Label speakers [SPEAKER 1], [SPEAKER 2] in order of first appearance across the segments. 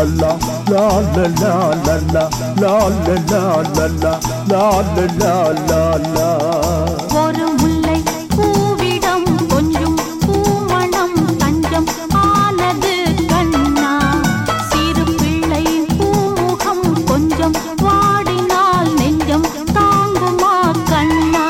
[SPEAKER 1] la la la la la la la la la la la la la la la.
[SPEAKER 2] ஒரு முல்லை பூவிடம் கொஞ்சம் பூமணம் தஞ்சம் ஆனது கண்ணா சிறு பிள்ளை பூமுகம் கொஞ்சம் வாடினால் நெஞ்சம் தாங்குமா கண்ணா.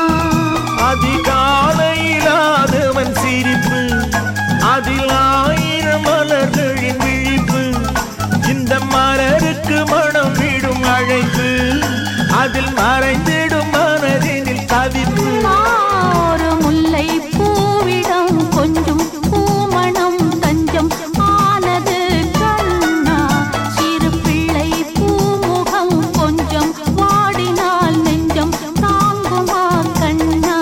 [SPEAKER 3] அதிகாலையிலாதவன் சிரிப்பு அதில் ஆயிரம் மலர்களின் விழிப்பு இந்த மலருக்கு மனம் விடும் அழைப்பு அதில் மறைந்திடும் மனதினில் தவிப்பு.
[SPEAKER 2] ஒரு முல்லை பூவிடம் கொஞ்சம் பூமணம் தஞ்சம் ஆனது கண்ணா சிறு பிள்ளை பூமுகம் கொஞ்சம் வாடினால் நெஞ்சம் தாங்குமா கண்ணா.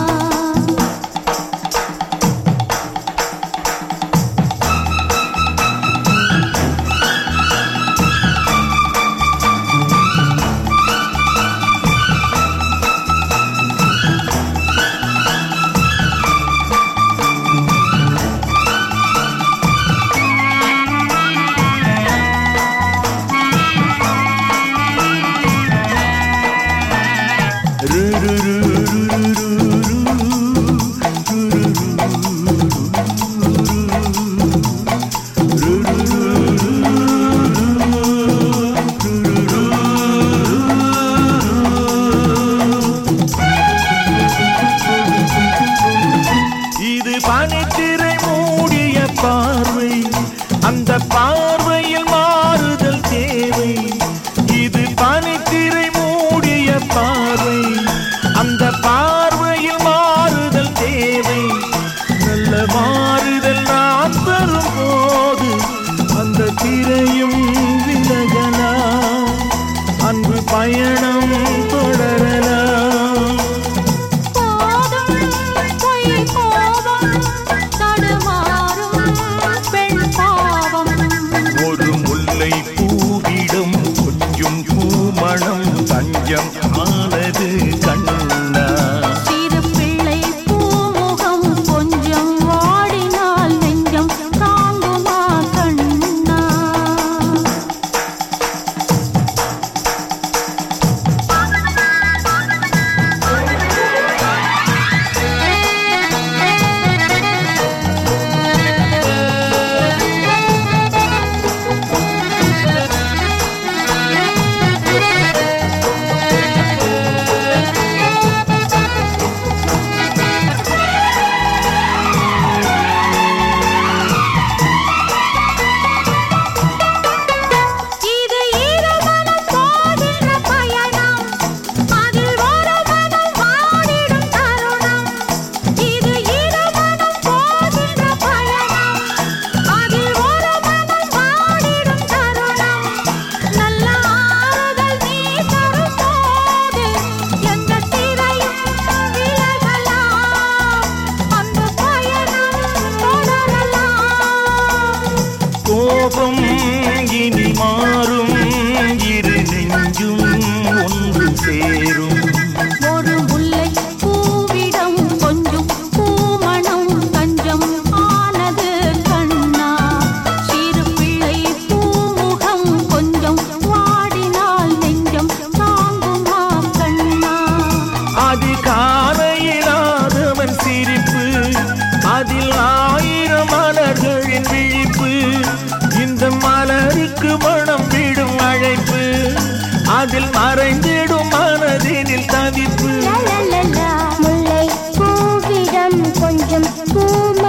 [SPEAKER 3] இது பனித்திரை மூடிய பார்வை அந்த பார்வையில் மாறுதல் தேவை. இது பனித்திரை மூடிய பார்வை அந்த பார்வையில் மாறுதல் தேவை. நல்ல மாறுதல் நான் தரும் போது அந்த திரையும் விலகலாம் அன்பு பயணம் தொடரலாம். ஒரு முல்லை பூவிடம் கொஞ்சம் பூமணம் தஞ்சம் ஆனது கண்ணா
[SPEAKER 2] சிறு பிள்ளை பூமுகம் கொஞ்சம் வாடினால் நெஞ்சம் தாங்குமா கண்ணா.
[SPEAKER 3] கோபம் இனி மாறும் இரு நெஞ்சும் ஒன்று சேரும்.
[SPEAKER 2] ஒரு முல்லை பூவிடம் கொஞ்சம் பூமணம் தஞ்சம் ஆனது கண்ணா சிறு பிள்ளை பூமுகம் கொஞ்சம் வாடினால் நெஞ்சம் தாங்குமா கண்ணா.
[SPEAKER 3] அதிகாலையிலாதவன் சிரிப்பு அதில் ஆயிரம் மலர்களின் விழிப்பு இந்த மலருக்கு மனம் விடும் அழைப்பு அதில் மறைந்திடும் மனதினில் தவிப்பு.
[SPEAKER 2] முல்லை பூவிடம் கொஞ்சம் பூ